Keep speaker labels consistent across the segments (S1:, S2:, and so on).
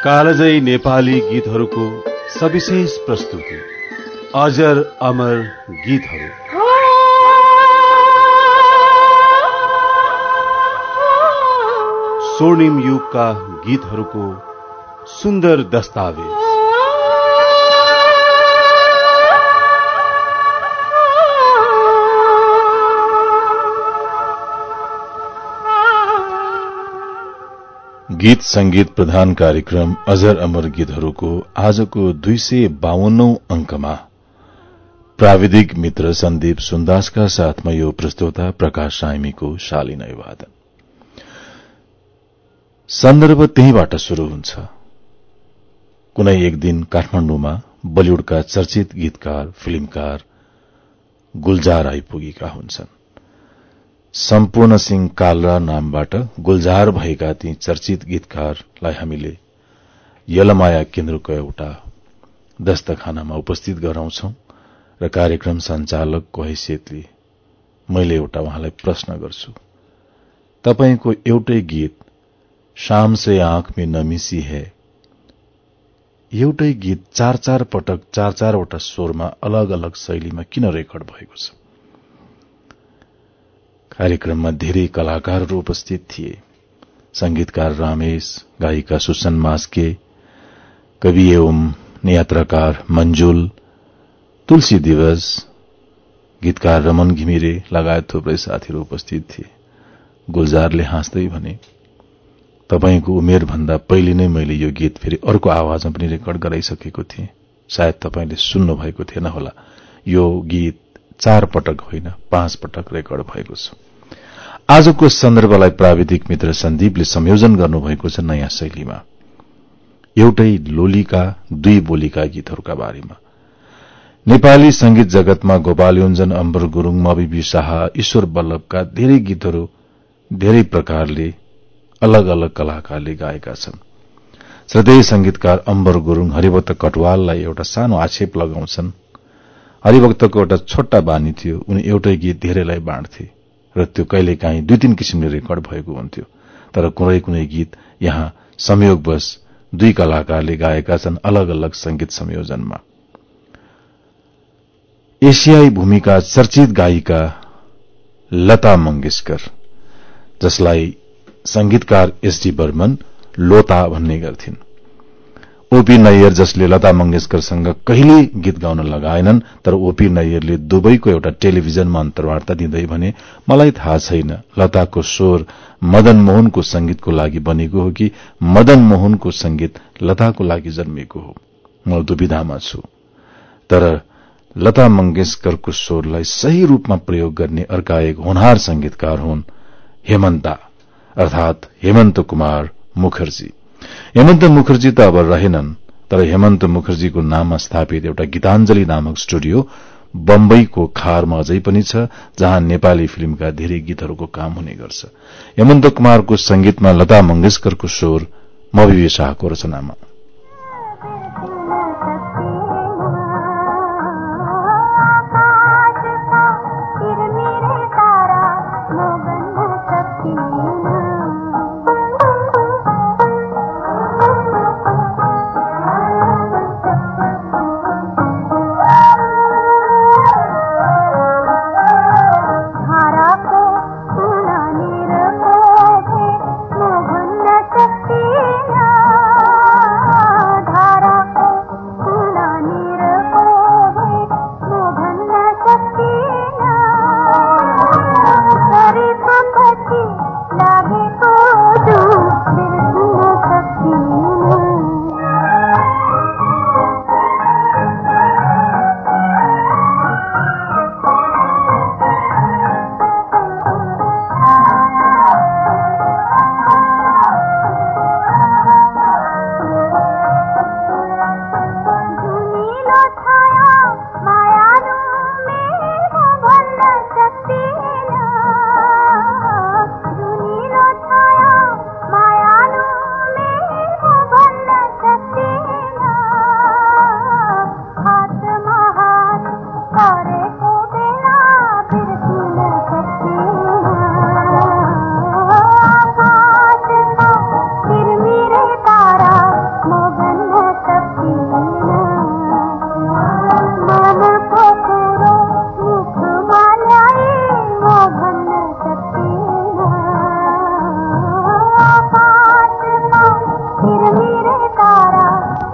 S1: कालजयी नेपाली गीतहरूको सविशेष प्रस्तुति अजर अमर गीतहरू। स्वर्णिम युगका गीतहरूको सुन्दर दस्तावेज। गीत संगीत प्रधान कार्यक्रम अजर अमर गीतहरूको आजको 252औं अंकमा प्राविधिक मित्र सन्दीप सुन्दासका साथमा यो प्रस्तोता प्रकाश साइमीको शालीनय वादन। सन्दर्भ त्यहीबाट शुरू हुन्छ। कुनै एक दिन काठमाण्डुमा बलिउडका चर्चित गीतकार फिल्मकार गुलजार आइपुगेका हुन्छन्। सम्पूर्ण सिंह कालरा नामबाट गुलजार भएका ती चर्चित गीतकारलाई हामीले यलमाया केन्द्रको एउटा दस्तखानामा उपस्थित गराउँछौं र कार्यक्रम संचालकको हैसियतले मैले एउटा उहाँलाई प्रश्न गर्छु। तपाईको एउटै गीत शाम से आंख में नमी सी है, एउटै गीत चार चार पटक चार चारवटा स्वरमा अलग अलग शैलीमा किन रेकर्ड भएको छ? कार्यक्रममा धेरै कलाकारहरू उपस्थित थिए। संगीतकार रामेश, गायिका सुसन मास्के, कवि एवं यात्राकार मंजुल, तुलसी दिवस, गीतकार रमन घिमिरे लगायत थुप्रै साथीहरू उपस्थित थिए। गुलजारले हाँस्दै भने, तपाईको उमेर भन्दा पहिले नै मैले यो गीत फेरि अर्को आवाजमा पनि रेकर्ड गराइसकेको थिएँ। सायद तपाईले सुन्नु भएको थिएन होला। यो गीत 4 पटक होइन 5 पटक रेकर्ड भएको छ। आजको सन्दर्भलाई प्राविधिक मित्र सन्दीपले संयोजन गर्नुभएको छ नयाँ शैलीमा। एउटै लोलीका दुई बोलीका गीतहरूका बारेमा। नेपाली संगीत जगतमा गोपाल योन्जन, अम्बर गुरूङ, मबिबी शाह, ईश्वर बल्लभका धेरै गीतहरू धेरै प्रकारले अलग अलग कलाकारले गाएका छन्। श्रद्धेय संगीतकार अम्बर गुरूङ हरिभक्त कटवाललाई एउटा सानो आक्षेप लगाउँछन्। हरिभक्तको एउटा छोटा बानी थियो, उनी एउटै गीत धेरैलाई बाँड्थे र त्यो कहिलेकाहीँ 2-3 किसिमले रेकर्ड भएको हुन्थ्यो। तर कुनै कुनै गीत यहाँ संयोगवश दुई कलाकारले गाएका छन् अलग अलग संगीत संयोजनमा। एशियाई भूमिका चर्चित गायिका लता मंगेशकर, जसलाई संगीतकार एसडी बर्मन लोता भन्ने गर्थिन्। ओपी नैयर, जसले लता मंगेशकरसँग कहिल्यै गीत गाउन लगाएनन्, तर ओपी नैयरले दुबईको एउटा टेलिभिजनमा अन्तर्वार्ता दिँदै भने, मलाई थाहा छैन लताको स्वर मदन मोहनको संगीतको लागि बनेको हो कि मदन मोहनको संगीत लताको लागि जन्मेको हो। म दुविधामा छु। तर लता मंगेशकरको स्वरलाई सही रूपमा प्रयोग गर्ने अर्का एक होनहार संगीतकार हुन् हेमन्ता, अर्थात हेमन्त कुमार मुखर्जी। हेमन्त मुखर्जी त अब रहेनन्, तर हेमन्त मुखर्जीको नाममा स्थापित एउटा गीताञ्जली नामक स्टुडियो बम्बईको खारमा अझै पनि छ, जहाँ नेपाली फिल्मका धेरै गीतहरूको काम हुने गर्छ। हेमन्त कुमारको संगीतमा लता मंगेशकरको स्वर मबिबी शाहको रचनामा।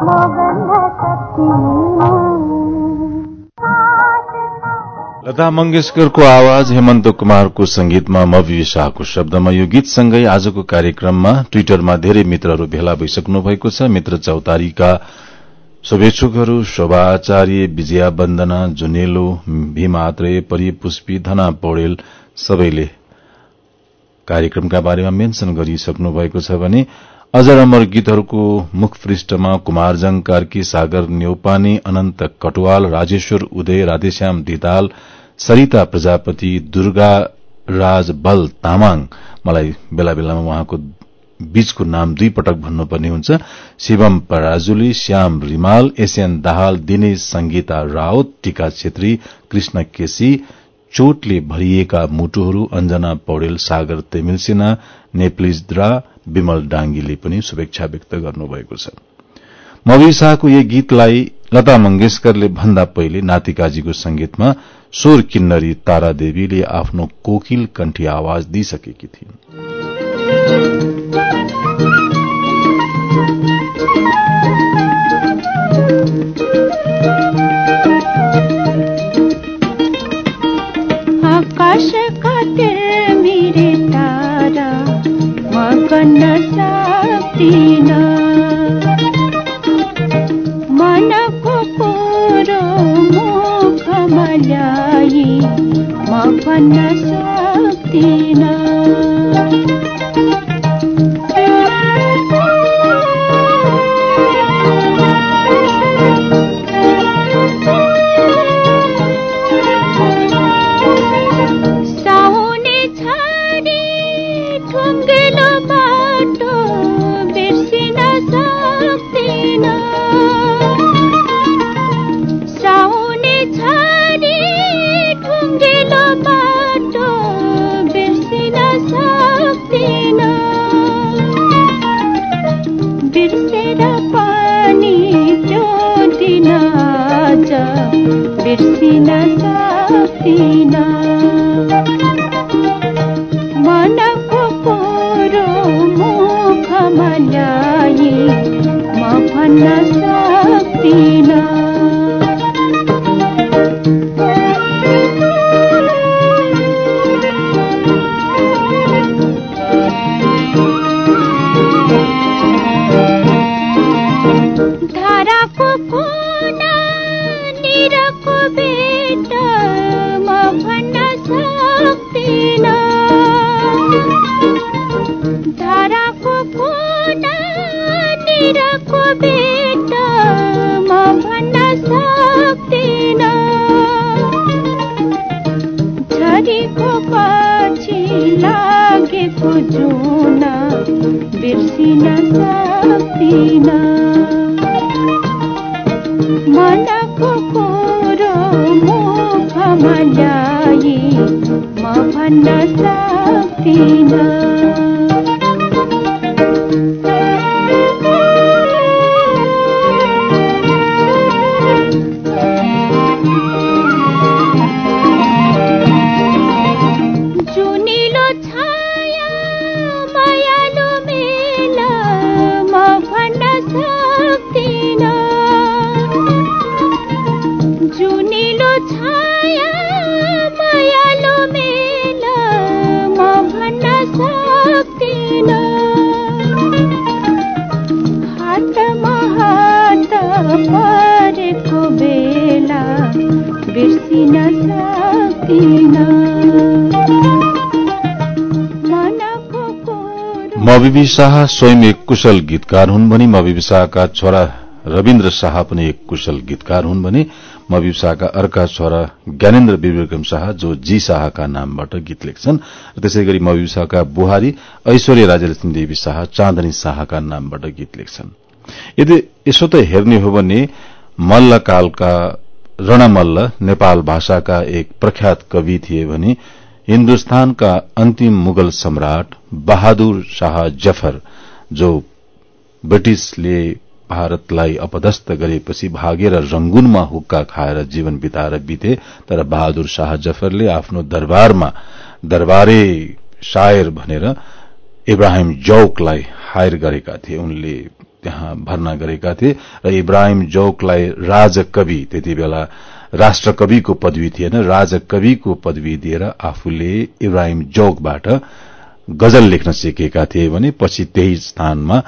S1: लता मंगेशकरको आवाज, हेमन्त कुमारको संगीतमा, मवि शाहको शब्दमा यो गीतसँगै आजको कार्यक्रममा ट्विटरमा धेरै मित्रहरू भेला भइसक्नु भएको छ। मित्र चौतारीका शुभेच्छुकहरू शोभा आचार्य, विजया वन्दना, जुनेलो, भीमा आत्रेय, परिपुष्पी, धना पौडेल सबैले कार्यक्रमका बारेमा मेन्सन गरिसक्नु भएको छ भने अजर अमर गीतहरूको मुख पृष्ठमा कुमारजङ कार्की, सागर न्यौपाने, अनन्त कटवाल, राजेश्वर उदय, राधेश्याम धिताल, सरिता प्रजापति, दुर्गा राज बल तामाङ, मलाई बेला बेलामा उहाँको बीचको नाम दुई पटक भन्नुपर्ने हुन्छ, शिवम पराजुली, श्याम रिमाल, एसएन दाहाल, दिनेश संगीता राउत, टीका छेत्री, कृष्ण केसी, चोटले भरिएका मुटुहरू, अञ्जना पौडेल, सागर तेमिलसेना, नेप्लिजद्रा, विमल डांगीले पनि शुभेच्छा व्यक्त गर्नुभएको छ। मवि शाहको यही गीतलाई लता मंगेशकरले भन्दा पहिले नातिकाजीको संगीतमा स्वर किन्नरी तारा देवीले आफ्नो कोकिल कण्ठी आवाज दिइसकेकी थिइन्।
S2: आकाश काटेर मेरे तारा म गर्न सक्दिन, मनको कुरो मुखमा ल्याई म भन्न सक्दिन। बिर्सिन सक्दिन, मनको कुरो मुखमा ल्याई म भन्न सक्दिन। बिर्सिन सक्दिन, मनको कुरो मुखमा ल्याई म भन्न सक्दिन।
S1: मवि शाह स्वयं एक कुशल गीतकार हुन् भने मवि शाहका छोरा रविन्द्र शाह पनि एक कुशल गीतकार हुन् भने मवि शाहका अर्का छोरा ज्ञानेन्द्र विक्रम शाह जो जी शाहका नामबाट गीत लेख्छन् र त्यसैगरी मवि शाहका बुहारी ऐश्वर्या राजलक्ष्मी देवी शाह चाँदनी शाहका नामबाट गीत लेख्छन्। यदि यसो त हेर्ने हो भने मल्लकालका रणमल्ल नेपाल भाषाका एक प्रख्यात कवि थिए भने हिन्दुस्तानका अन्तिम मुगल सम्राट बहादुर शाह जफर जो ब्रिटिशले भारतलाई अपदस्थ गरेपछि भागेर रंगूनमा हुक्का खाएर जीवन बिताएर बिते, तर बहादुर शाह जफरले आफ्नो दरबारमा दरबारे शायर भनेर इब्राहिम जौकलाई हायर गरेका थिए। उनले त्यहाँ भर्ना गरेका थिए र इब्राहिम जौकलाई राजकवि, त्यति बेला राष्ट्रकविको पदवी थिएन, राजकविको पदवी दिएर आफूले इब्राहिम जौकबाट गजल लेख्न सिकेका थिए भने पछि त्यही स्थानमा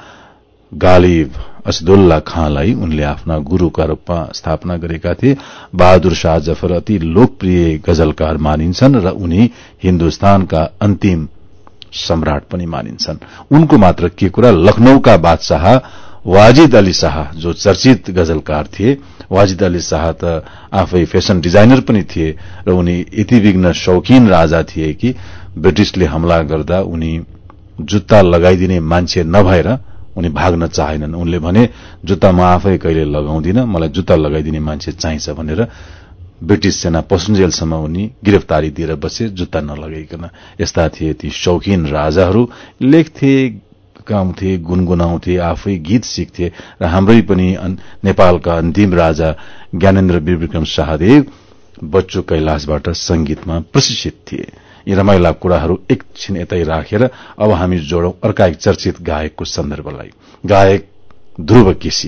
S1: गालिब असदुल्ला खाँलाई उनले आफ्ना गुरूका रूपमा स्थापना गरेका थिए। बहादुर शाह जफर अति लोकप्रिय गजलकार मानिन्छन् र उनी हिन्दुस्तानका अन्तिम सम्राट पनि मानिन्छन्। उनको मात्र के कुरा, लखनऊका बादशाह वाजिद अली शाह जो चर्चित गजलकार थिए, वाजिद अली शाह त आफै फेसन डिजाइनर पनि थिए र उनी यति विघ्न शौकीन राजा थिए कि ब्रिटिशले हमला गर्दा उनी जुत्ता लगाइदिने मान्छे नभएर उनी भाग्न चाहेनन्। उनले भने जुत्ता म आफै कहिले लगाउँदिन, मलाई जुत्ता लगाइदिने मान्छे चाहिन्छ भनेर ब्रिटिश सेना पसुन्जेलसम्म उनी गिरफ्तारी दिएर बसे, जुत्ता नलगाइकन। यस्ता थिए ती शौकीन राजाहरू। लेख्थे, गाउँथे, गुनगुनाउँथे, आफै गीत सिक्थे र हाम्रै पनि नेपालका अन्तिम राजा ज्ञानेन्द्र वीरविक्रम शाहदेव बच्चो कैलाशबाट संगीतमा प्रशिक्षित थिए। यी रमाइला कुराहरू एकछिन यतै राखेर अब हामी जोडौं अर्का एक चर्चित गायकको सन्दर्भलाई। गायक ध्रुव केसी।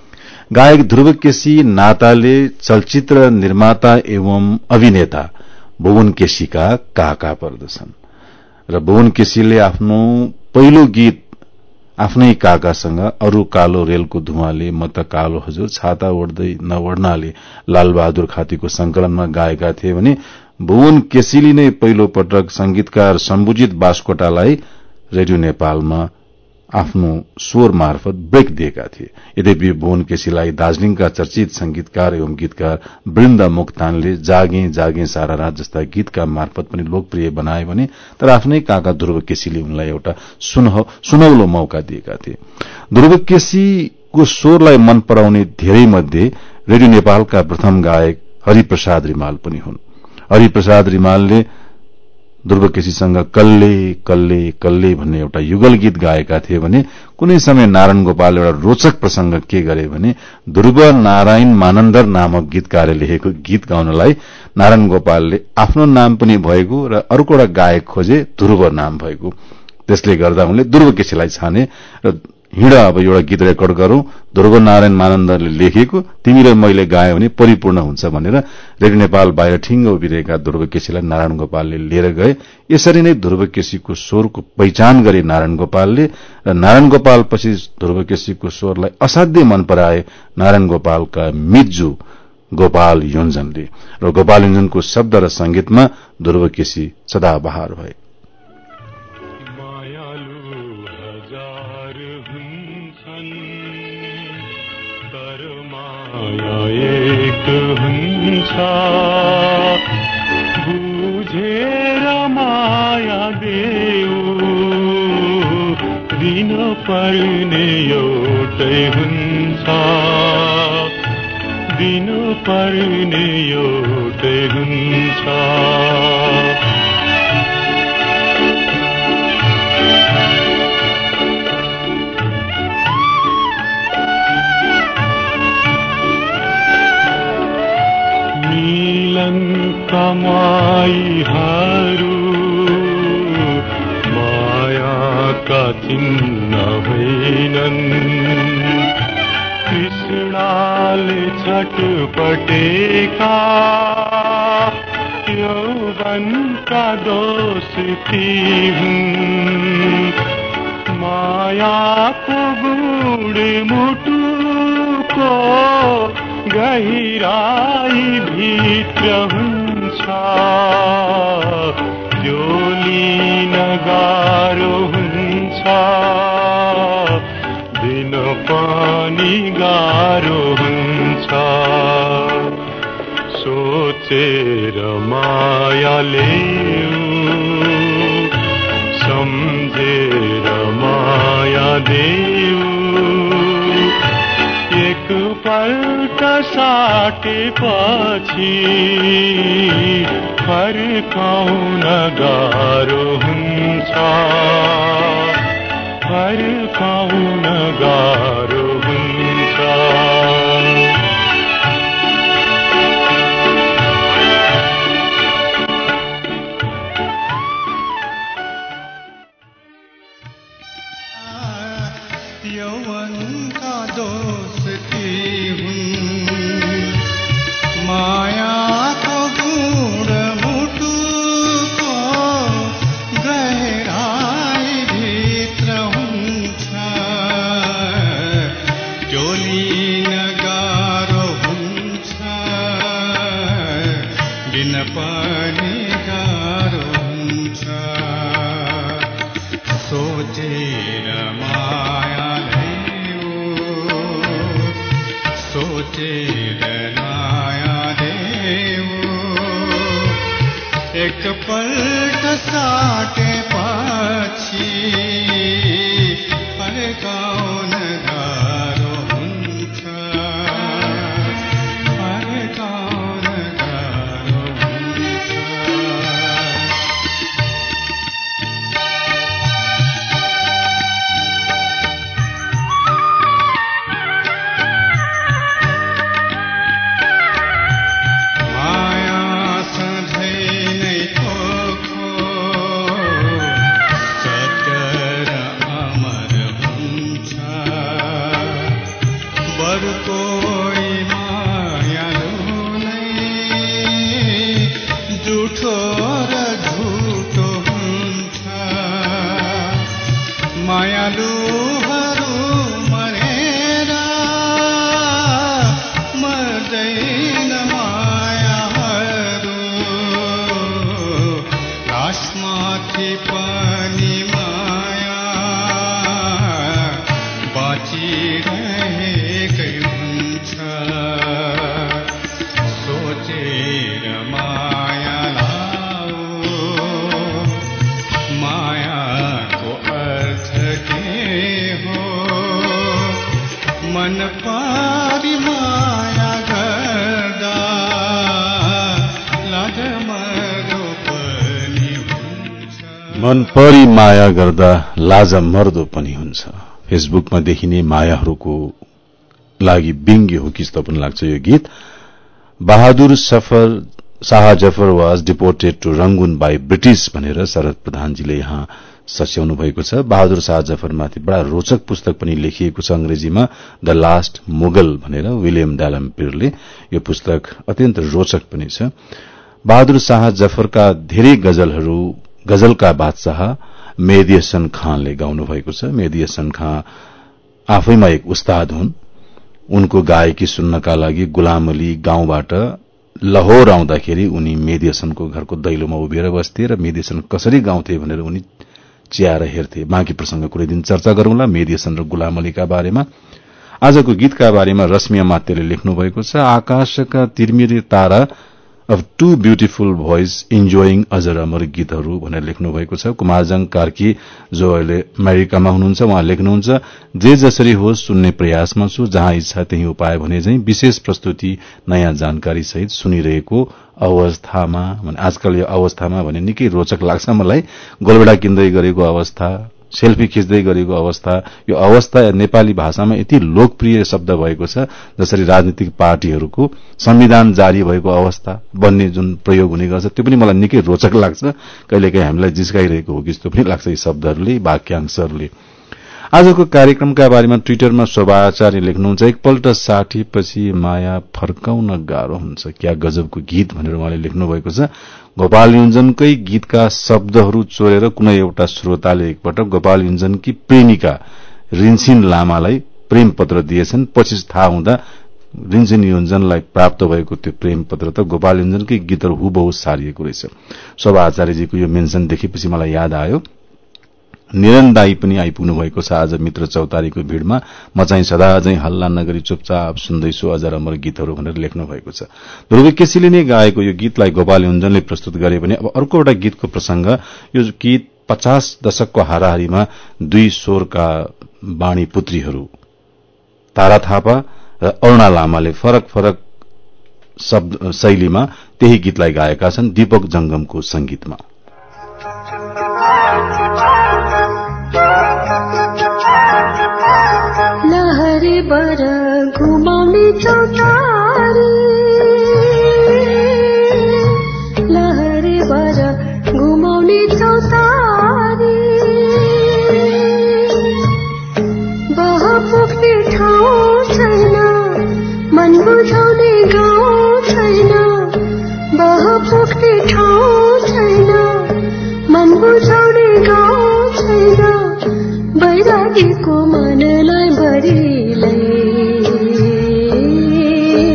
S1: गायक ध्रुव केसी नाताले चलचित्र निर्माता एवं अभिनेता भुवन केसीका काका पर्दछन् र भुवन केसीले आफ्नो पहिलो गीत आफ्नै काकासँग अरू कालो रेलको धुवाले म त कालो हजुर छाता ओढ्दै नओढ्नाले लालबहादुर खातीको संकलनमा गाएका थिए भने भुवन केसीले नै पहिलो पटक संगीतकार शम्भुजित बास्कोटालाई रेडियो नेपालमा आफ्नो स्वर मार्फत ब्रेक दिएका थिए। यद्यपि भुवन केसीलाई दार्जीलिङका चर्चित संगीतकार एवं गीतकार वृन्द मोक्तानले जागे जागे सारा रात जस्ता गीतका मार्फत पनि लोकप्रिय बनाए भने तर आफ्नै काका ध्रुव केसीले उनलाई एउटा सुनौलो मौका दिएका थिए। ध्रुव केसीको स्वरलाई मन पराउने धेरै मध्ये रेडियो नेपालका प्रथम गायक हरिप्रसाद रिमाल पनि हुन्। हरिप्रसाद रिमालले ध्रुव केसीसँग कल्ले कल्ले कल्ले भन्ने एउटा युगल गीत गाएका थिए भने कुनै समय नारायण गोपाल एउटा रोचक प्रसंग के गरे भने ध्रुव नारायण मानन्दर नामक गीतकारले लेखेको गीत गाउनलाई नारायण गोपालले आफ्नो नाम पनि भएको र अर्को एउटा गायक खोजे ध्रुव नाम भएको। त्यसले गर्दा उनले ध्रुव केसीलाई छाने र हिँड अब एउटा गीत रेकर्ड गरौं, ध्रुव नारायण मानन्दरले लेखेको, तिमी र मैले गायो भने परिपूर्ण हुन्छ भनेर रेडियो नेपाल बाहिर ठिङ्ग उभिरहेका ध्रुव केसीलाई नारायण गोपालले लिएर गए। यसरी नै ध्रुव केसीको स्वरको पहिचान गरे नारायण गोपालले र नारायण गोपाल पछि ध्रुव केसीको स्वरलाई असाध्यै मन पराए नारायण गोपालका मिज्जू गोपाल योन्जनले र गोपाल योन्जनको शब्द र संगीतमा ध्रुव केसी सदाबहार भए।
S3: एक हुन्छ बुझेर माया देऊ दिन पर्ने एउटै हुन्छ दिन पर्ने एउटै हुन्छ कमाईहरू मायाका चिन्ह होइनन् कृष्णले छटपटेका यौवनका दोष ती हुन् मायाको गुण मुटुको गहिराई भित्र हुन्छ जोलिन गाह्रो हुन्छ दिन पनि गाह्रो हुन्छ सोचेर मायाले सम्झेर माया देऊ एक पल्ट साटेपछि फर्काउन गाह्रो हुन्छ फर्काउन गाह्रो हुन्छ यौवनका
S4: सोचेर नयाँ देऊ एकपल्ट साटेपछि फर्काउन गाह्रो हुन्छ फर्काउन गाह्रो हुन्छ मायालुहरू मरेर मर्दैन मायाहरू लासमाथि पनि माया बाँचिरहेकै हुन्छ सोचेर माया लाऊ मायाको अर्थ के हो मन पारी माया गर्दा लाज मर्दो पनि हुन्छ
S1: मन परी माया गर्दा लाज मर्दो पनि हुन्छ। फेसबुकमा देखिने मायाहरूको लागि व्यङ्ग्य हो कि जस्तो पनि लाग्छ यो गीत। Bahadur Shah Zafar was deported to Rangoon by British भनेर शरद प्रधानजीले यहाँ सच्याउनु भएको छ। बहादुर शाह जफरमाथि बडा रोचक पुस्तक पनि लेखिएको छ अंग्रेजीमा, द लास्ट मुगल भनेर विलियम डालम्पियरले। यो पुस्तक अत्यन्त रोचक पनि छ। बहादुर शाह जफरका धेरै गजलहरू गजलका बादशाह मेहदी हसन खानले गाउनु भएको छ। मेहदी हसन खान आफैमा एक उस्ताद हुन्। उनको गायकी सुन्नका लागि गुलाम अली गाउँबाट लाहोर आउँदाखेरि उनी मेहदी हसनको घरको दैलोमा उभिएर बस्थे र मेहदी हसन कसरी गाउँथे भनेर उनी चियाएर हेर्थे। बाँकी प्रसंग कुनै दिन चर्चा गरौंला मेहदी हसन र गुलाम अलीका बारेमा। आजको गीतका बारेमा रश्मि अमात्यले लेख्नु भएको छ। आकाशका तिरमिरे तारा of too beautiful voice enjoying अजर अमर गीतहरू भनेर लेख्नु भएको छ। कुमारजङ कार्की जो अहिले अमेरिकामा हुनुहुन्छ उहाँ लेख्नुहुन्छ, जे जसरी होस् सुन्ने प्रयासमा छु, जहाँ इच्छा त्यही उपाय भने झैं विशेष प्रस्तुति नयाँ जानकारी सहित सुनिरहेको अवस्थामा। आजकल यो अवस्थामा भने निकै रोचक लाग्छ मलाई। गोलबेडा किन्दै गरेको अवस्था, सेल्फी खिच्दै गरेको अवस्था, यो अवस्था नेपाली भाषामा यति लोकप्रिय शब्द भएको छ। जसरी राजनीतिक पार्टीहरूको संविधान जारी भएको अवस्था बन्ने जुन प्रयोग हुने गर्छ त्यो पनि मलाई निकै रोचक लाग्छ। कहिलेकाहीँ हामीलाई जिस्काइरहेको हो कि जस्तो पनि लाग्छ यी शब्दहरूले, वाक्यांशहरूले। आजको कार्यक्रमका बारेमा ट्विटरमा शोभा आचार्य लेख्नुहुन्छ, एकपल्ट साथीपछि माया फर्काउन गाह्रो हुन्छ। क्या गजबको गीत भनेर उहाँले लेख्नु भएको छ। गोपाल युञ्जनकै गीतका शब्दहरू चोरेर कुनै एउटा श्रोताले एकपटक गोपाल युञ्जनकी प्रेमिका रिन्सिन लामालाई प्रेम पत्र दिएछन्। पछि थाहा हुँदा रिन्सिन युञ्जनलाई प्राप्त भएको त्यो प्रेम पत्र त गोपाल युञ्जनकै गीतहरू हुबहु सारिएको रहेछ। शोभा आचार्यजीको यो मेन्सन देखेपछि मलाई याद आयो, निरन दाई पनि आइपुग्नु भएको छ आज मित्र चौतारीको भीड़मा। म चाहिँ सदा चाहिँ हल्ला नगरी चुपचाप सुन्दैछु अजर अमर गीतहरू भनेर लेख्नु भएको छ। ध्रुव केसीले नै गाएको यो गीतलाई गोपाल युञ्जनले प्रस्तुत गरे भने अब अर्को एउटा गीतको प्रसंग। यो गीत 50 दशकको हाराहारीमा दुई स्वरका बाणी पुत्रीहरू तारा थापा र अरुणा लामाले फरक फरक शब्द शैलीमा त्यही गीतलाई गाएका छन् दीपक जंगमको संगीतमा।
S5: लहरे बर घुमाउने चौतारी, लहरे बर घुमाउने चौतारी, बह पुग्ने ठाउँ छैन, मन बुझाउने गाउँ छैन, बह पुग्ने ठाउँ छैन, मन बुझाउने गाउँ छैन, बैरागीको मनलाई भरिलै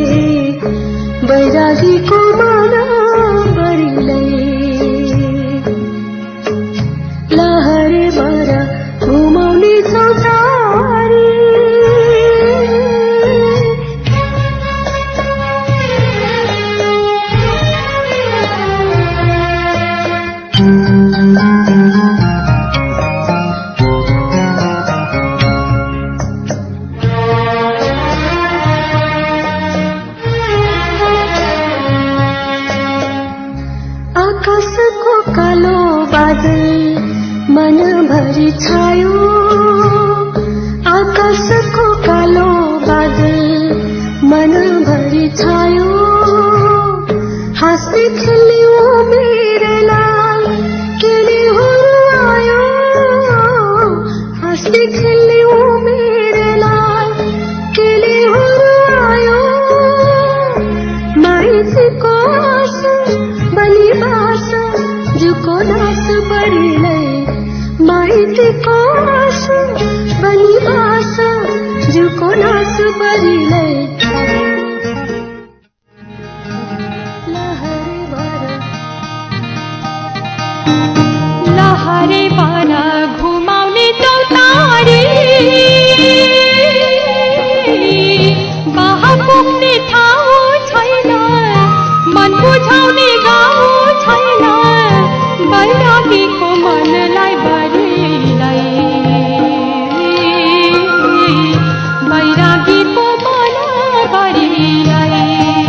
S5: मनभरि छायो हाँस्दै खेल्ने उमेरलाई केले हुर्यायो हाँस्दै खेल्ने उमेरलाई केले हुर्यायो माइतीको आशा बलिबास जुको नास बढीलाई माइतीको आशा बलिबास जुको नास बढीलाई
S2: लहरे पर घुमाउने चौतारी बाहा पुग्ने ठाउँ छैन मन बुझाउने गाउँ छैन बैरागीको मनलाई बैरागीको मन बढीलाई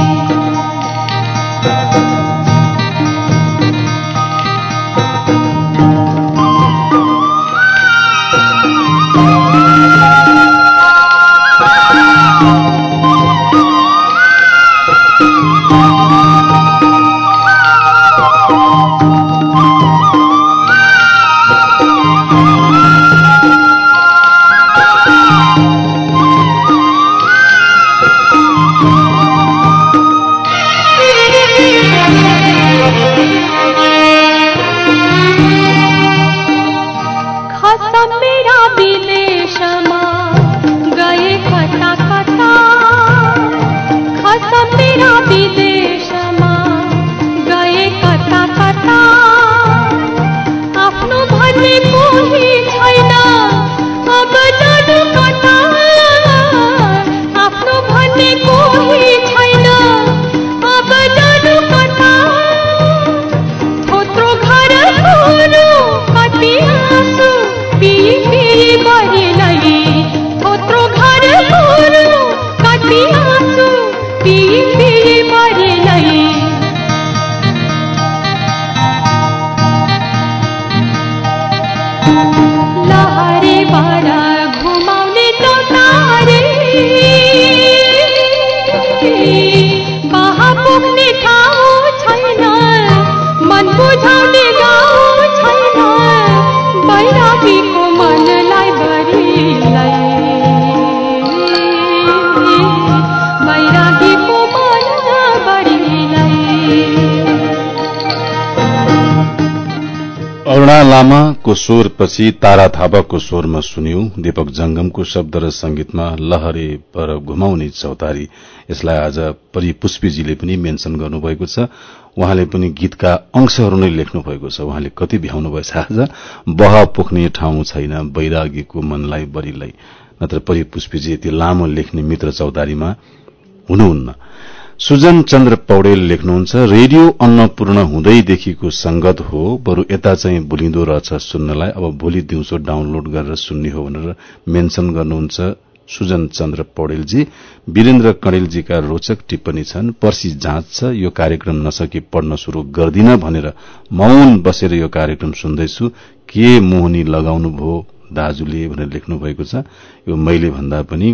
S1: अरुणा लामाको स्वरपछि तारा थापाको स्वरमा सुन्यौं दीपक जंगमको शब्द र संगीतमा लहरे पर घुमाउने चौतारी। यसलाई आज परिपुष्पीजीले पनि मेन्सन गर्नुभएको छ। उहाँले पनि गीतका अंशहरू नै लेख्नु भएको छ। उहाँले कति भ्याउनु भएछ आज, बह पोख्ने ठाउँ छैन बैरागीको मनलाई बढीलाई। नत्र परिपुष्पीजी यति लामो लेख्ने मित्र चौतारीमा हुनुहुन्न। सुजन चन्द्र पौडेल लेख्नुहुन्छ, रेडियो अन्नपूर्ण हुँदैदेखिको संगत हो, बरु यता चाहिँ भुलिँदो रहेछ सुन्नलाई, अब भोलि दिउँसो डाउनलोड गरेर सुन्ने हो भनेर मेन्सन गर्नुहुन्छ सुजन चन्द्र पौडेलजी। वीरेन्द्र कणेलजीका रोचक टिप्पणी छन्, पर्सि जाँच छ, यो कार्यक्रम नसकी पढ्न शुरू गर्दिन भनेर मौन बसेर यो कार्यक्रम सुन्दैछु, के मोहनी लगाउनु भो दाजुले भनेर लेख्नु भएको छ। यो मैले भन्दा पनि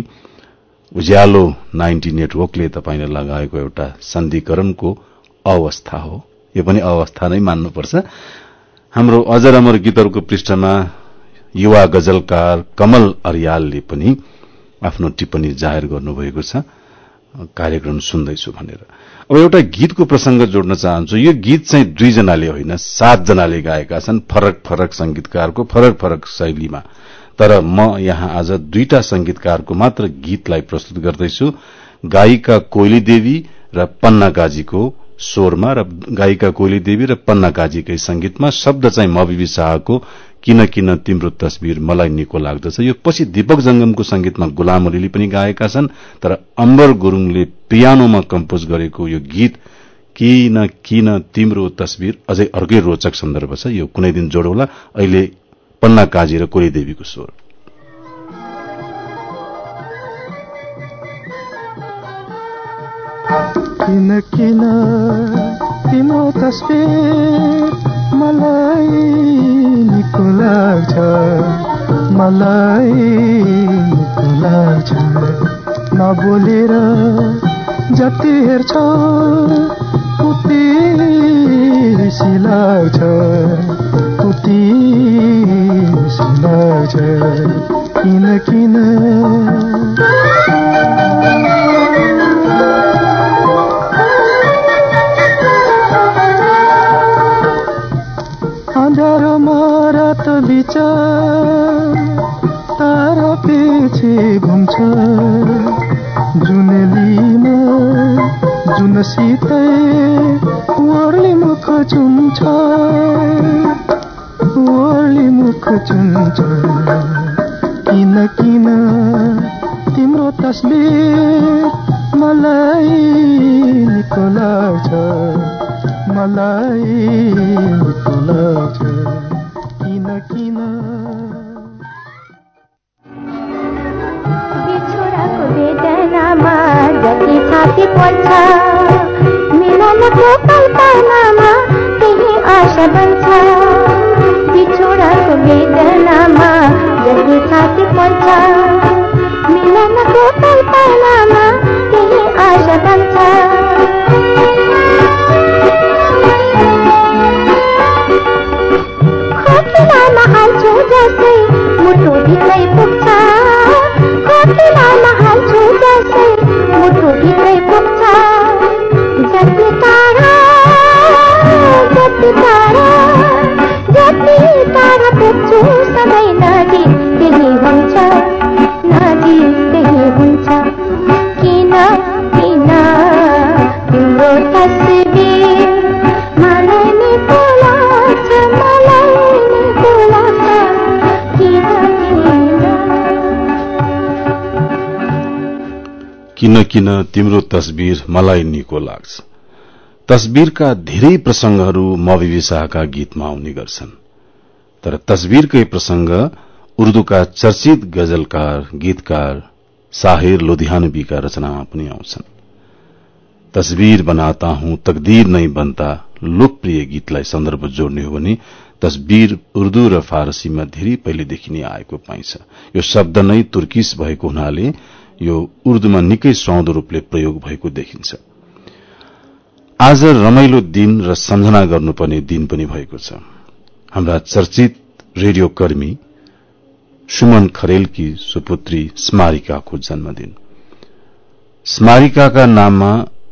S1: उज्यालो 90 नेटवर्कले तपाईंले लगाएको एउटा सन्धिकरणको अवस्था हो। यो पनि अवस्था नै मान्नुपर्छ। हाम्रो अजर अमर गीतहरूको पृष्ठमा युवा गजलकार कमल अर्यालले पनि आफ्नो टिप्पणी जाहेर गर्नुभएको छ, कार्यक्रम सुन्दैछु भनेर। अब एउटा गीतको प्रसंग जोड्न चाहन्छु। यो गीत चाहिँ 2 जनाले होइन 7 जनाले गाएका छन्, फरक फरक संगीतकारको फरक फरक शैलीमा। तर म यहाँ आज 2टा संगीतकारको मात्र गीतलाई प्रस्तुत गर्दैछु, गायिका कोइली देवी र पन्ना काजीको स्वरमा र गायिका कोइली देवी र पन्ना काजीकै संगीतमा। शब्द चाहिँ मबिबी शाहको किन किन तिम्रो तस्बिर मलाई निको लाग्दछ। यो पछि दीपक जंगमको संगीतमा गुलाम अलीले पनि गाएका छन्, तर अम्बर गुरुङले पियानोमा कम्पोज गरेको यो गीत किन किन तिम्रो तस्बिर अझै अर्कै रोचक सन्दर्भ छ। यो कुनै दिन जोडौला। अहिले पन्ना काजी र कोइली देवीको स्वर।
S6: किन किन तिम्रो तस्बिर मलाई निको लाग्छ, मलाई निको लाग्छ, नबोलेर जति हेर्छ उति रिसी लाग्छ उति रिसी लाग्छ किन अँध्यारोमा रात विचार तारा पछि घुम्छ जुनेलीमा जुनसितै ओर्ली मुख चुन्छ किन तिम्रो तस्बिर मलाई निको लाग्छ किन
S5: बिछोडाको वेदनामा जति छाती पर्छ मिलनको कल्पनामा त्यही आशा बन्छ बिछोडाको वेदनामा जति छाती पर्छ मिलनको कल्पनामा त्यही आशा बन्छ खोकिलामा हाल्छु जसै मुटुभित्रै पुग्छ खोकिलामा हाल्छु जसै मुटुभित्रै पुग्छ जति टाढा पुग्छु सधैँ नजिक त्यही हुन्छ किन तिम्रो तस्बिर मलाई निको लाग्छ
S1: किन तिम्रो तस्बिर मलाई निको लाग्छ तस्बिरका धेरै प्रसंगहरू मौलवी शाहका गीतमा आउने गर्छन् तर तस्बिरकै प्रसंग उर्दूका चर्चित गजलकार गीतकार साहिर लुधियानवीका रचनामा पनि आउँछन् तस्बिर बनाता हूं तकदीर नहीं बनता लोकप्रिय गीतलाई सन्दर्भ जोड्ने हो भने तस्बिर उर्दू र फारसीमा धेरै पहिलेदेखि नै आएको पाइन्छ यो शब्द नै तुर्किश भएको हुनाले यो उर्दूमा निकै सुहाउँदो रूपले प्रयोग भएको देखिन्छ आज रमाइलो दिन र सम्झना गर्नुपर्ने दिन पनि भएको छ हाम्रा चर्चित रेडियो कर्मी सुमन खरेलकी सुपुत्री स्मारिकाको जन्मदिन स्मारिकाका नाममा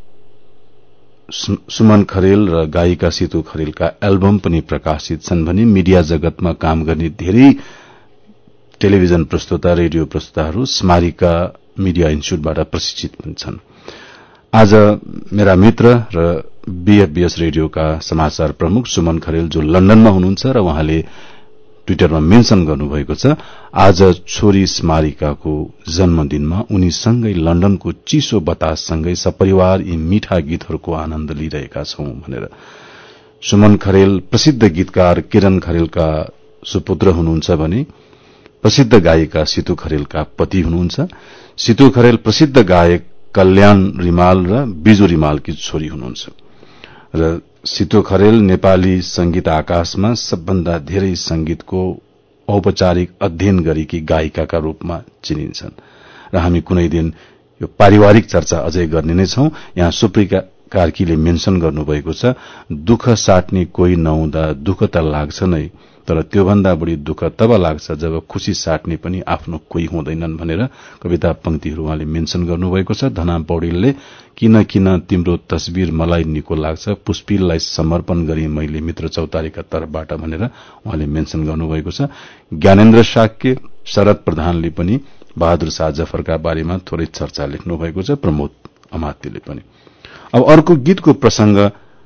S1: सुमन खरेल र गायिका सितु खरेलका एल्बम पनि प्रकाशित छन् भने मिडिया जगतमा काम गर्ने धेरै टेलिभिजन प्रस्तुता रेडियो प्रस्तुताहरू स्मारिका मिडिया इन्स्टिच्यूटबाट प्रशिक्षित पनि छन् आज मेरा मित्र र बीएफबीएस रेडियोका समाचार प्रमुख सुमन खरेल जो लन्डनमा हुनुहुन्छ र उहाँले ट्विटरमा मेन्सन गर्नुभएको छ आज छोरी स्मारिकाको जन्मदिनमा उनीसँगै लन्डनको चिसो बताससँगै सपरिवार यी मीठा गीतहरूको आनन्द लिइरहेका छौं भनेर सुमन खरेल प्रसिद्ध गीतकार किरण खरेलका सुपुत्र हुनुहुन्छ भने प्रसिद्ध गायिका सितु खरेलका पति हुनुहुन्छ सितु खरेल प्रसिद्ध गायक कल्याण रिमाल र बिजु रिमालकी छोरी हुनुहुन्छ र सितु खरेल नेपाली संगीत आकाशमा सबभन्दा धेरै संगीतको औपचारिक अध्ययन गरेकी गायिकाका रूपमा चिनिन्छन् र हामी कुनै दिन यो पारिवारिक चर्चा अझै गर्ने नै छौं यहाँ सुप्रिका कार्कीले मेन्सन गर्नुभएको छ दुःख साट्ने कोही नहुँदा दुःख त लाग्छ नै तर त्योभन्दा बढी दुःख तब लाग्छ जब खुशी साट्ने पनि आफ्नो कोही हुँदैनन् भनेर कविता पंक्तिहरू उहाँले मेन्सन गर्नुभएको छ धना पौडेलले किन तिम्रो तस्बिर मलाई निको लाग्छ पुष्पिललाई समर्पण गरी मैले मित्र चौतारीका तर्फबाट भनेर उहाँले मेन्सन गर्नुभएको छ ज्ञानेन्द्र शाक्य शरद प्रधानले पनि बहादुर शाह जफरका बारेमा थोरै चर्चा लेख्नु भएको छ प्रमोद अमात्यले पनि अब अर्को गीतको प्रसंग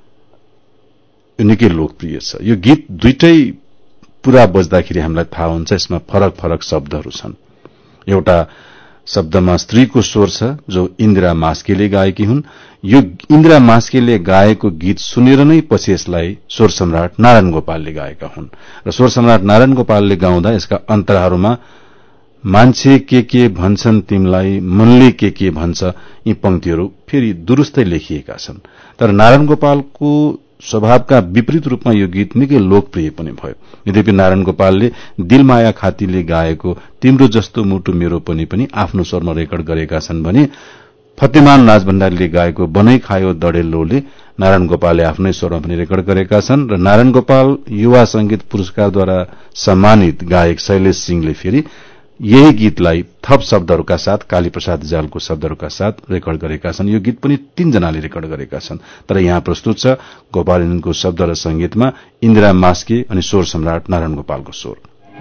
S1: निकै लोकप्रिय छ यो गीत दुईटै पूरा बज्दाखेरि हामीलाई थाहा हुन्छ यसमा फरक शब्दहरू छन् एउटा शब्दमा स्त्रीको स्वर छ जो इन्दिरा मास्केले गाएकी हुन् यो इन्दिरा मास्केले गाएको गीत सुनेर नै पछि यसलाई स्वर सम्राट नारायण गोपालले गाएका हुन् र स्वर सम्राट नारायण गोपालले गाउँदा यसका अन्तराहरूमा मान्छे के भन्छन् तिमलाई मनले के भन्छ यी पंक्तिहरू फेरि दुरुस्तै लेखिएका छन् तर नारायण गोपालको स्वभावका विपरीत रूपमा यो गीत निकै लोकप्रिय पनि भयो। यद्यपि नारायण गोपालले दिलमाया खातीले गाएको तिम्रो जस्तो मुटु मेरो पनि आफ्नो स्वरमा रेकर्ड गरेका छन् भने फतेमान नाज भण्डारीले गाएको बनै खायो दडेलोले नारायण गोपालले आफ्नै स्वरमा पनि रेकर्ड गरेका छन्। र नारायण गोपाल युवा संगीत पुरस्कारद्वारा सम्मानित गायक शैलेश सिंहले फेरि यही गीतलाई थप शब्दहरूका साथ कालीप्रसाद रिजालको शब्दहरूका साथ रेकर्ड गरेका छन्। यो गीत पनि 3 जनाले रेकर्ड गरेका छन्। तर यहाँ प्रस्तुत छ गोपालनको शब्द र संगीतमा इन्दिरा मास्के अनि स्वर सम्राट नारायण गोपालको स्वर।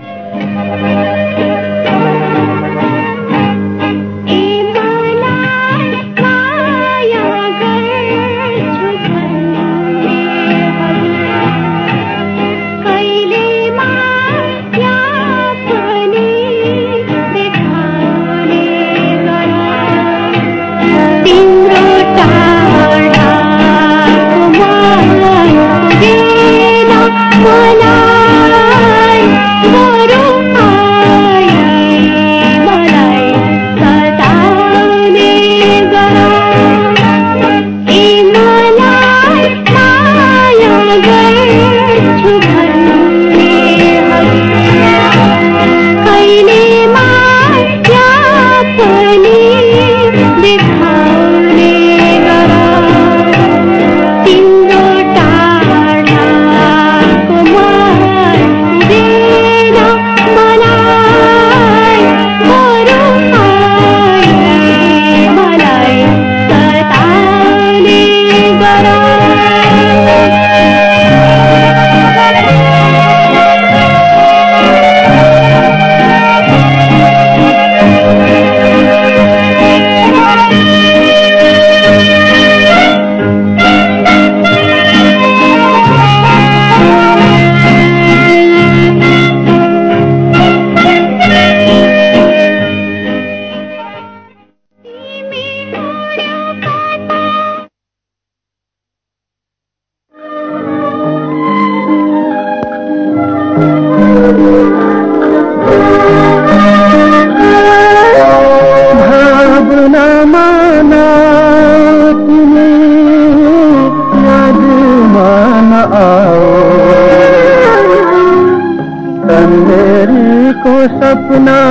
S6: सपना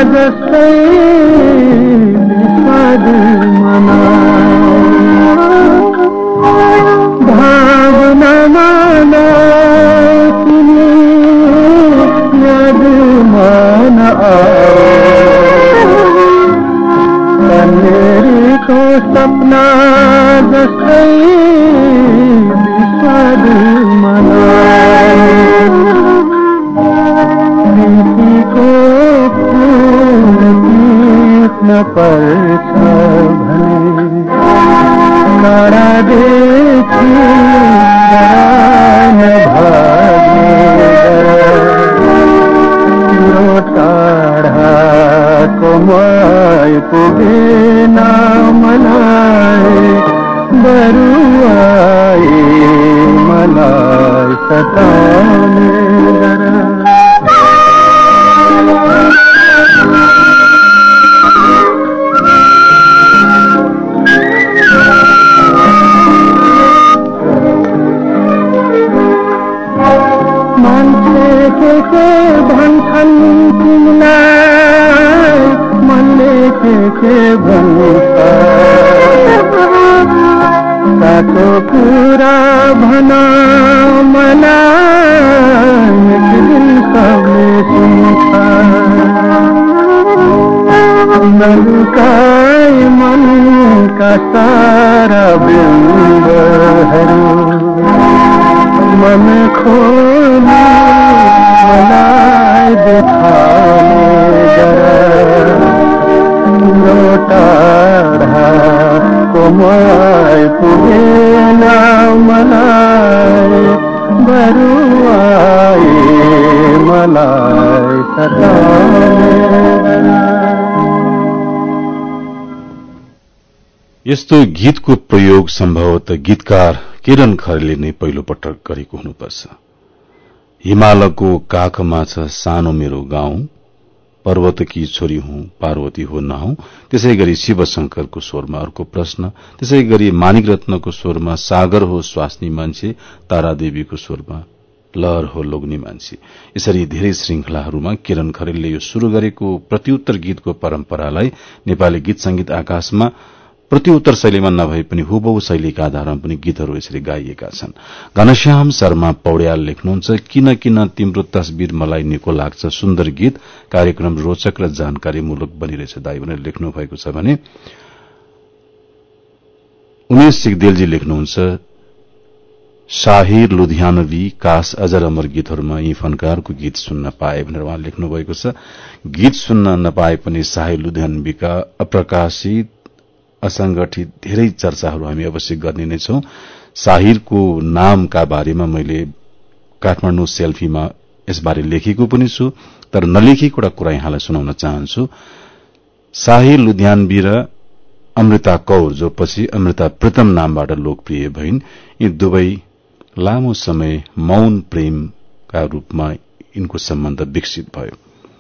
S6: जस्तै विषाद मना भावना माना तिमी याद मन कन्नेरीको सपना जस्तै विषाद मना प्रीतिको फूल टिप्न पर्छ भने काँडादेखि डरान भाग्ने तिम्रो टाढाको मै पुगेन मलाई बरु आए मलाई सताउने के भन्छन् तिमीलाई मनले के भन्छ साँचो कुरा भन मलाई एक दिन सबले सुन्छ नलुकाई मनका सारा बिम्बहरू मन खोली मलाई देखाउने तिम्रो टाढाको मै पुगेन मलाई बरु आए मलाई सताउने।
S1: यस्तो गीतको प्रयोग सम्भवतः गीतकार किरण खरेलले नै पहिलो पटक गरेको हुनुपर्छ। हिमालको काखमा छ सानो मेरो गाउँ, पर्वतकी छोरी हुँ पार्वती हो नहौं। त्यसै गरी शिवशंकरको स्वरमा अर्को प्रश्न। त्यसै गरी मानिक रत्नको स्वरमा सागर हो स्वास्नी मान्छे, तारादेवीको स्वरमा लहर हो लोग्ने मान्छे। यसरी धेरै श्रृंखलाहरूमा किरण खरेलले यो शुरू गरेको प्रत्युत्तर गीतको परम्परालाई नेपाली गीत संगीत आकाशमा प्रत्युत्तर शैलीमा नभए पनि हुबहु शैलीका आधारमा पनि गीतहरू यसरी गाइएका छन्। घनश्याम शर्मा पौड्याल लेख्नुहुन्छ, किन किन तिम्रो तस्बिर मलाई निको लाग्छ, सुन्दर गीत, कार्यक्रम रोचक र जानकारीमूलक बनिरहेछ दाई भनेर लेख्नु भएको छ भने उमेश सिगदेलजी लेख्नुहुन्छ, शाहिर लुधियानवी काश अजर अमर गीतहरूमा यी फनकारको गीत सुन्न पाए भनेर उहाँ लेख्नु भएको छ। गीत सुन्न नपाए पनि शाहिर लुधियानवीका अप्रकाशित असंगठित धेरै चर्चाहरू हामी अवश्य गर्ने नै छौं। शाहिरको नामका बारेमा मैले काठमाडौँ सेल्फीमा यसबारे लेखेको पनि छु, तर नलेखेको एउटा कुरा यहाँलाई सुनाउन चाहन्छु। शाहिर लुधियानवी र अमृता कौर, जो पछि अमृता प्रीतम नामबाट लोकप्रिय भइन्, यी दुवै लामो समय मौन प्रेमका रूपमा यिनको सम्बन्ध विकसित भयो।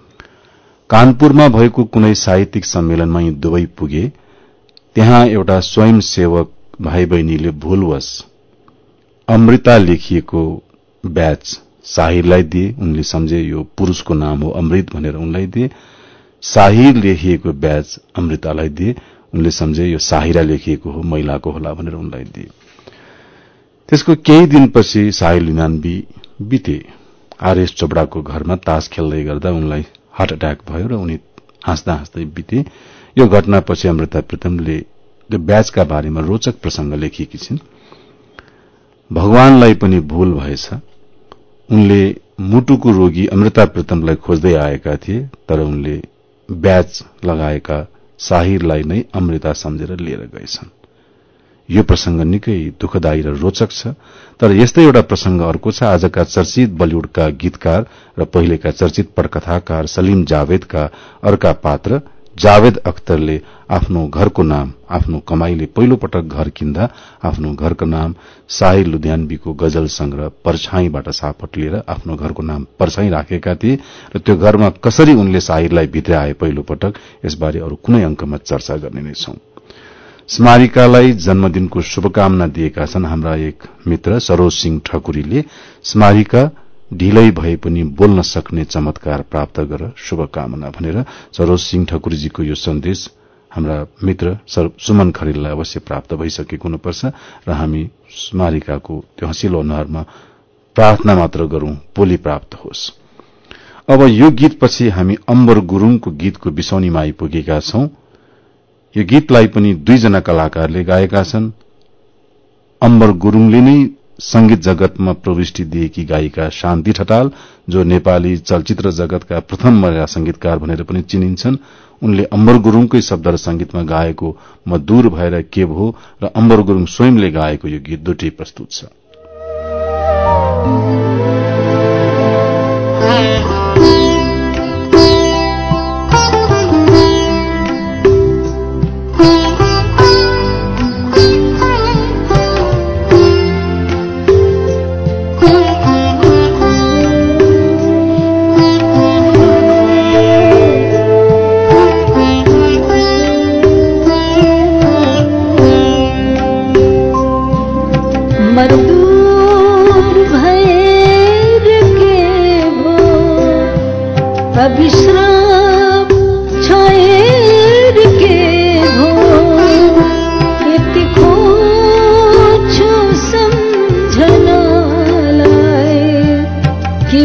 S1: कानपुरमा भएको कुनै साहित्यिक सम्मेलनमा यी दुवै पुगे। त्यहाँ एउटा स्वयंसेवक भाइ बहिनीले भूलवश अमृता लेखिएको ब्याच शाहिरलाई दिए। उनले सम्झे यो पुरूषको नाम हो अमृत भनेर उनलाई दिए। शाहिर लेखिएको ब्याच अमृतालाई दिए। उनले सम्झे यो शाहिरा लेखिएको हो, महिलाको होला भनेर उनलाई दिए। त्यसको केही दिनपछि शाहिर लुधियानवी बिते। आरएस चोपडाको घरमा तास खेल्दै गर्दा उनलाई हार्ट अट्याक भयो र उनी हाँस्दा हाँस्दै बिते। यो घटनापछि अमृता प्रीतमले त्यो ब्याचका बारेमा रोचक प्रसंग लेखेकी छिन्। भगवानलाई पनि भूल भएछ। उनले मुटुको रोगी अमृता प्रीतमलाई खोज्दै आएका थिए, तर उनले ब्याच लगाएका शाहिरलाई नै अमृता सम्झेर लिएर गएछन्। यो प्रसंग निकै दुःखदायी र रोचक छ। तर यस्तै एउटा प्रसंग अर्को छ। आजका चर्चित बलिउडका गीतकार र पहिलेका चर्चित पटकथाकार सलीम जावेदका अर्का पात्र जावेद अख्तरले आफ्नो घरको नाम, आफ्नो कमाईले पहिलो पटक घर किन्दा आफ्नो घरको नाम शाहिर लुधियानवीको गजल संग्रह परछाईबाट सापट लिएर आफ्नो घरको नाम परछाई राखेका थिए र त्यो घरमा कसरी उनले शाहिरलाई भित्राए पहिलो पटक, यसबारे अरू कुनै अंकमा चर्चा गर्ने नै छौं। स्मारिकालाई जन्मदिनको शुभकामना दिएका छन् हाम्रा एक मित्र सरोज सिंह ठकुरीले। स्मारिका ढिलै भए पनि बोल्न सक्ने चमत्कार प्राप्त गर, शुभकामना भनेर सरोज सिंह ठकुरीजीको यो सन्देश हाम्रा मित्र सुमन खरेललाई अवश्य प्राप्त भइसकेको हुनुपर्छ र हामी स्मारिकाको त्यो हँसिलो अनुहारमा प्रार्थना मात्र गरौं भोलि प्राप्त होस्। अब यो गीतपछि हामी अम्बर गुरूङको गीतको बिसौनीमा आइपुगेका छौं। यो गीतलाई पनि दुईजना कलाकारले गाएका छन्। अम्बर गुरूङले नै संगीत जगतमा प्रविष्टि दिएकी गायिका शान्ति ठटाल, जो नेपाली चलचित्र जगतका प्रथम महिला संगीतकार भनेर पनि चिनिन्छन्। उनले अम्बर गुरूङकै शब्द र संगीतमा गाएको म दूर भएर के भो र अम्बर गुरूङ स्वयंले गाएको यो गीत दुटै प्रस्तुत छ।
S7: विश्राम छाएर के भो यति खोज्छु सम्झनालाई कि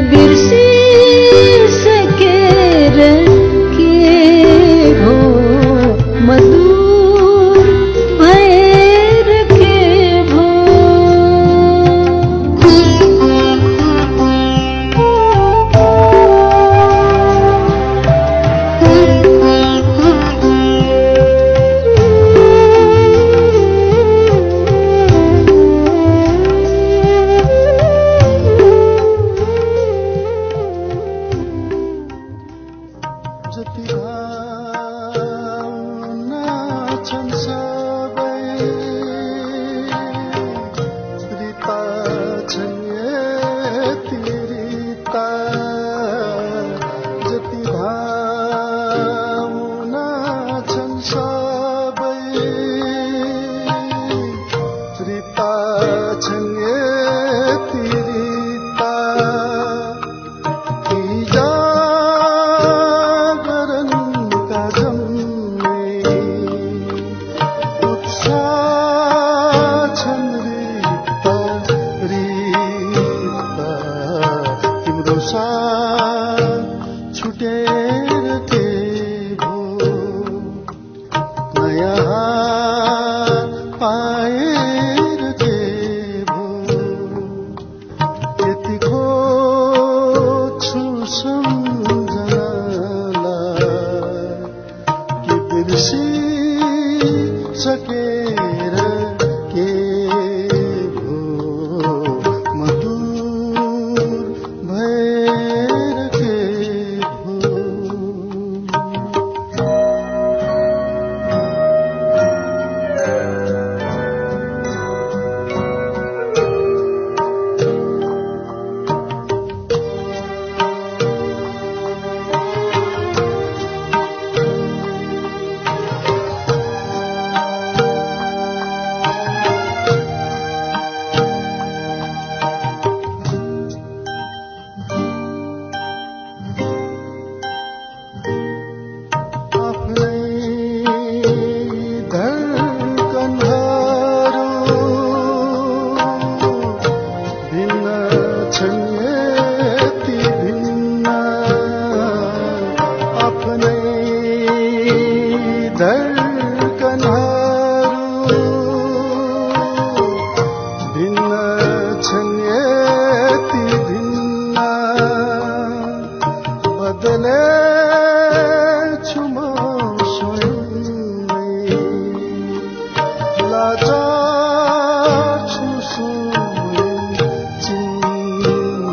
S7: बिर्सिसकेर के भो मधुर भएर के भो।
S8: लाचार्छु समय चिन्न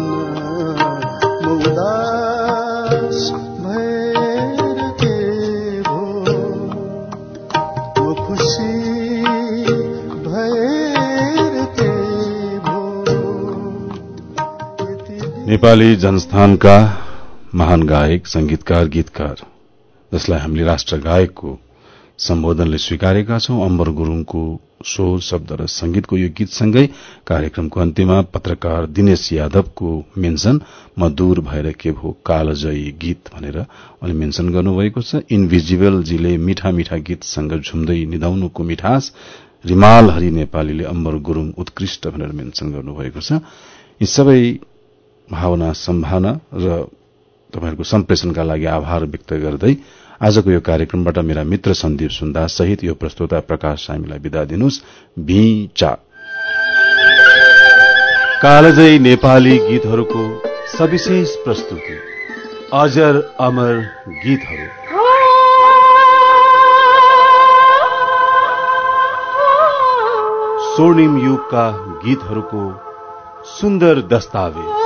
S8: म उदास भएर के भो म खुसी भएर के भो।
S1: नेपाली जनस्थानका महान गायक, संगीतकार, गीतकार जसलाई हामीले राष्ट्र गायकको सम्बोधनले स्वीकारेका छौं, अम्बर गुरूङको स्वर, शब्द र संगीतको यो गीतसँगै कार्यक्रमको अन्त्यमा पत्रकार दिनेश यादवको मेन्सन म दूर भएर के भो कालजयी गीत भनेर उनले मेन्सन गर्नुभएको छ। इन्भिजिबल जीले मिठा मिठा गीतसँग झुम्दै निधाउनुको मिठास, रिमाल हरि नेपालीले अम्बर गुरूङ उत्कृष्ट भनेर मेन्सन गर्नुभएको छ। यी सबै भावना, सम्भावना र तपाईहरुको सम्प्रेषणका लागि आभार व्यक्त गर्दै आजको यो कार्यक्रमबाट मेरा मित्र सन्दीप सुन्दास सहित यो प्रस्तोता प्रकाश सामीलाई बिदा दिनुस्। भिचा कालजयी नेपाली गीतहरूको सविशेष प्रस्तुति, अजर अमर गीतहरू। स्वर्णिम युगका गीतहरूको सुन्दर दस्तावेज,